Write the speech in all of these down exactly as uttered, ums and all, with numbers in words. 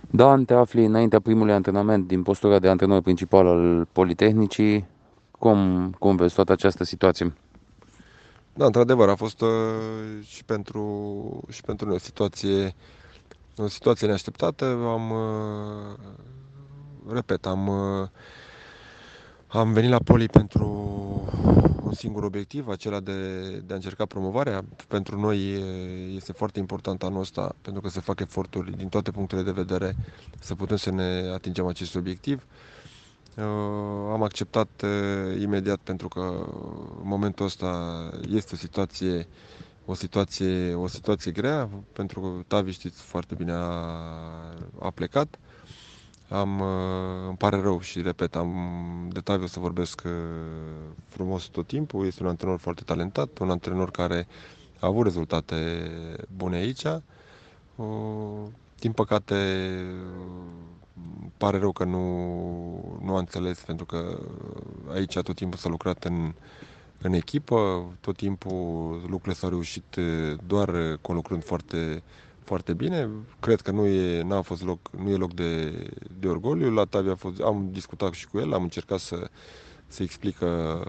Dan, te afli înaintea primului antrenament din postura de antrenor principal al Politehnicii. Cum, cum vezi toată această situație? Da, într-adevăr, a fost uh, și pentru, și pentru noi o situație, o situație neașteptată. Am, uh, repet, am, uh, am venit la Poli pentru un singur obiectiv, acela de, de a încerca promovarea. Pentru noi uh, este foarte important anul ăsta, pentru că se fac eforturi din toate punctele de vedere să putem să ne atingem acest obiectiv. Uh, am acceptat uh, imediat pentru că în momentul ăsta este o situație o situație, o situație grea, pentru că Tavi, știți foarte bine, a, a plecat. Am, uh, îmi pare rău și repet, am, de Tavi o să vorbesc uh, frumos tot timpul. Este un antrenor foarte talentat, un antrenor care a avut rezultate bune aici. Uh, Din păcate, pare rău că nu, nu a înțeles, pentru că aici tot timpul s-a lucrat în, în echipă, tot timpul lucrurile s-au reușit doar conlucrând foarte, foarte bine. Cred că nu e, n-a fost loc, nu e loc de, de orgoliu. La Tavi a fost, am discutat și cu el, am încercat să, să explică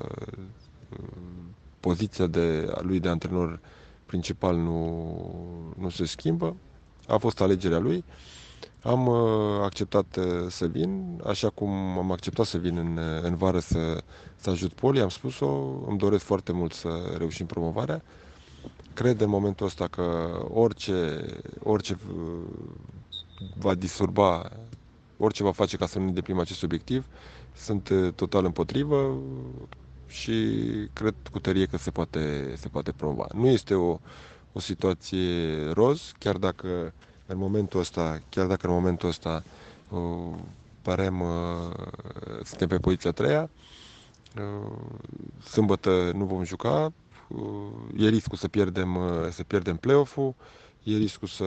poziția de, a lui de antrenor principal nu, nu se schimbă. A fost alegerea lui. Am uh, acceptat uh, să vin, așa cum am acceptat să vin în, uh, în vară să, să ajut Poli, am spus-o, îmi doresc foarte mult să reușim promovarea. Cred în momentul ăsta că orice, orice uh, va disturba, orice va face ca să nu îndeplinim acest obiectiv, sunt uh, total împotrivă și cred cu tărie că se poate, se poate promova. Nu este o, o situație roz, chiar dacă în momentul ăsta, chiar dacă în momentul ăsta uh, părem, uh, suntem pe poziția a treia, uh, sâmbătă nu vom juca, uh, e riscul să pierdem, uh, să pierdem play-off-ul, e riscul să...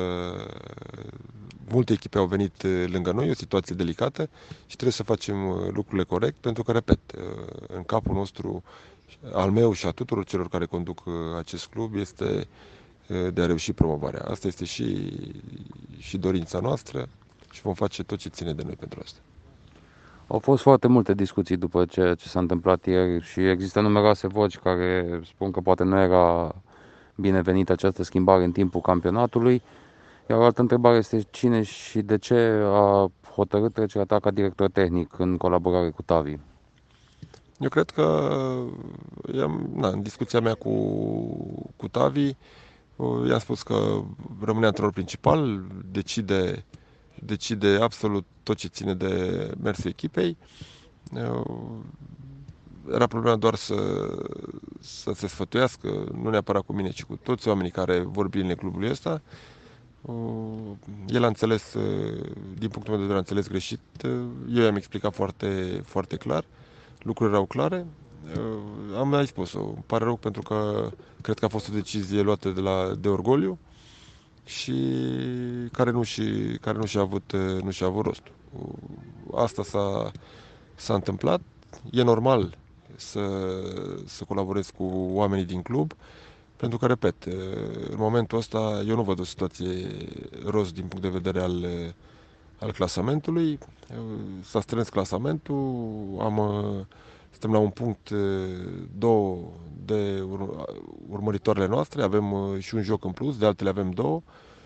Multe echipe au venit uh, lângă noi, o situație delicată și trebuie să facem uh, lucrurile corect, pentru că, repet, uh, în capul nostru, al meu și a tuturor celor care conduc uh, acest club, este de a reuși promovarea. Asta este și, și dorința noastră și vom face tot ce ține de noi pentru asta. Au fost foarte multe discuții după ceea ce s-a întâmplat ieri și există numeroase voci care spun că poate nu era binevenită această schimbare în timpul campionatului. Iar o altă întrebare este cine și de ce a hotărât trecerea ta ca director tehnic în colaborare cu Tavi? Eu cred că i-am, na, în discuția mea cu, cu Tavi, uh, i-am spus că rămâne antrenor principal, decide, decide absolut tot ce ține de mersul echipei. Uh, Era problema doar să, să se sfătuiască, nu neapărat cu mine, ci cu toți oamenii care vor bine clubului ăsta. Uh, El a înțeles, uh, din punctul meu de vedere, a înțeles greșit. Uh, Eu i-am explicat foarte, foarte clar. Lucrurile erau clare. Uh, Am mai spus-o. Îmi pare rău pentru că cred că a fost o decizie luată de, la, de orgoliu și care nu și, care nu și-a avut, uh, nu și-a avut rostul. Uh, Asta s-a, s-a întâmplat. E normal să, să colaborez cu oamenii din club. Pentru că, repet, în momentul ăsta eu nu văd o situație roz din punct de vedere al, al clasamentului. S-a strâns clasamentul, am, suntem la un punct, două de ur, urmăritoarele noastre, avem și un joc în plus, de altele avem două.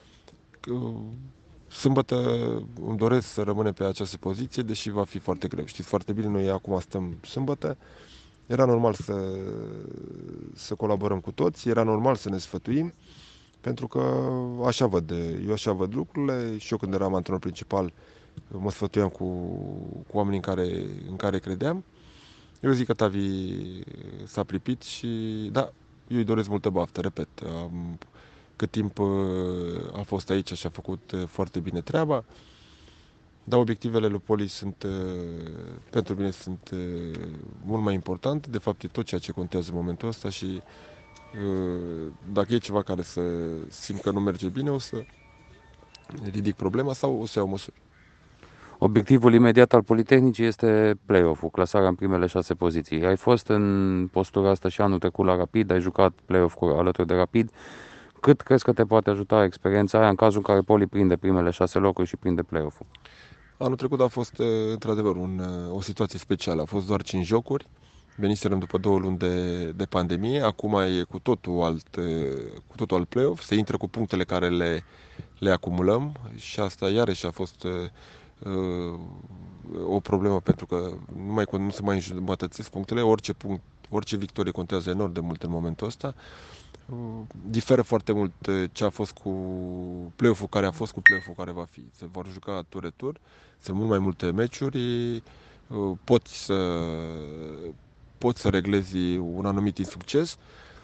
Sâmbătă îmi doresc să rămânem pe această poziție, deși va fi foarte greu. Știți foarte bine, noi acum stăm sâmbătă. Era normal să, să colaborăm cu toți, era normal să ne sfătuim, pentru că așa văd, eu așa văd lucrurile și eu când eram antrenor principal mă sfătuiam cu, cu oamenii în care, în care credeam. Eu zic că Tavi s-a pripit și da, eu îi doresc multă baftă, repet. Am, cât timp uh, a fost aici și a făcut uh, foarte bine treaba. Dar obiectivele lui Poli sunt, uh, pentru mine, sunt uh, mult mai importante. De fapt, e tot ceea ce contează în momentul ăsta și uh, dacă e ceva care să simt că nu merge bine, o să ridic problema sau o să iau măsuri. Obiectivul imediat al Politehnicii este play-off-ul, clasarea în primele șase poziții. Ai fost în postura asta și anul trecut la Rapid, ai jucat play-off cu, alături de Rapid. Cât crezi că te poate ajuta experiența aia în cazul în care Poli prinde primele șase locuri și prinde play-off-ul? Anul trecut a fost, într-adevăr, un, o situație specială. A fost doar cinci jocuri. Veniserăm după două luni de, de pandemie. Acum e cu totul alt, cu totul alt play-off. Se intră cu punctele care le, le acumulăm și asta iarăși a fost uh, o problemă pentru că nu, mai, nu se mai înjumătățesc punctele. Orice, punct, orice victorie contează enorm de mult în momentul ăsta. Diferă foarte mult ce a fost cu play-off-ul care a fost cu play-off-ul care va fi. Se vor juca tur-retur, sunt mult mai multe meciuri, poți să, poți să reglezi un anumit insucces.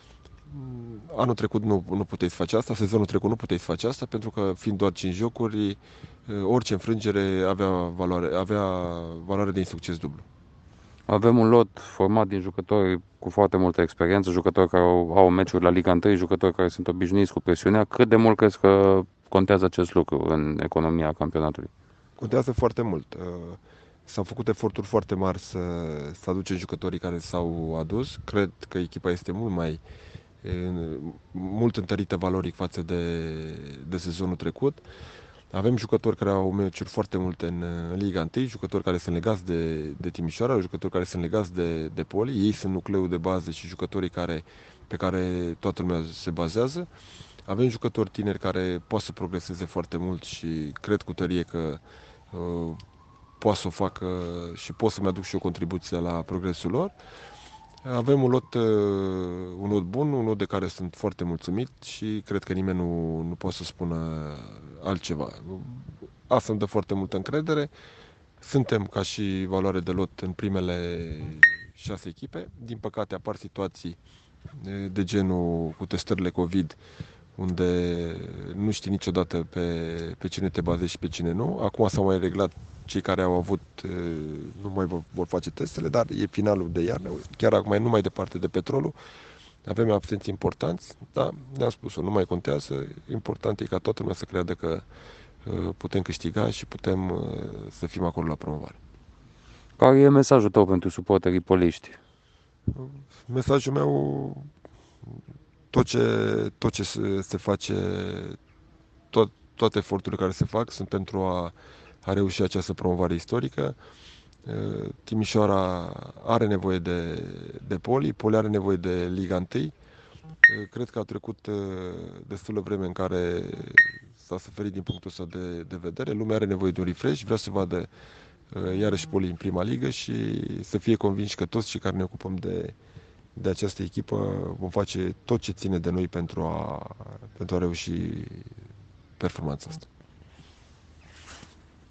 Anul trecut nu, nu puteai să faci asta, sezonul trecut nu puteai să faci asta, pentru că fiind doar cinci jocuri, orice înfrângere avea valoare, avea valoare de insucces dublu. Avem un lot format din jucători cu foarte multă experiență, jucători care au, au meciuri la Liga unu, jucători care sunt obișnuiți cu presiunea. Cât de mult crezi că contează acest lucru în economia campionatului? Contează foarte mult. S-au făcut eforturi foarte mari să, să aducem jucătorii care s-au adus. Cred că echipa este mult mai mult întărită valoric față de, de sezonul trecut. Avem jucători care au meciuri foarte multe în, în Liga unu, jucători care sunt legați de, de Timișoara, jucători care sunt legați de, de Poli. Ei sunt nucleul de bază și jucătorii care, pe care toată lumea se bazează. Avem jucători tineri care pot să progreseze foarte mult și cred cu tărie că uh, pot să o facă și pot să-mi aduc și o contribuție la progresul lor. Avem un lot, un lot bun, un lot de care sunt foarte mulțumit și cred că nimeni nu, nu poate să spună altceva. Asta îmi dă foarte multă încredere. Suntem ca și valoare de lot în primele șase echipe. Din păcate apar situații de genul cu testările COVID, unde nu știi niciodată pe, pe cine te bazezi și pe cine nu. Acum s-au mai reglat, cei care au avut nu mai vor face testele, dar e finalul de iarnă, chiar acum e numai departe de petrolul. Avem absenți importanți, da, ne-am spus-o, nu mai contează. Important e ca toată lumea să creadă că putem câștiga și putem să fim acolo la promovare. Care e mesajul tău pentru suporterii poliști? Mesajul meu, tot ce, tot ce se, se face, tot, toate eforturile care se fac sunt pentru a, a reuși această promovare istorică. Timișoara are nevoie de, de Poli, Poli are nevoie de Liga unu. Cred că a trecut destulă vreme în care s-a suferit din punctul ăsta de, de vedere. Lumea are nevoie de un refresh, vrea să vadă iarăși Poli în prima ligă și să fie convinși că toți cei care ne ocupăm de, de această echipă vom face tot ce ține de noi pentru a, pentru a reuși performanța asta.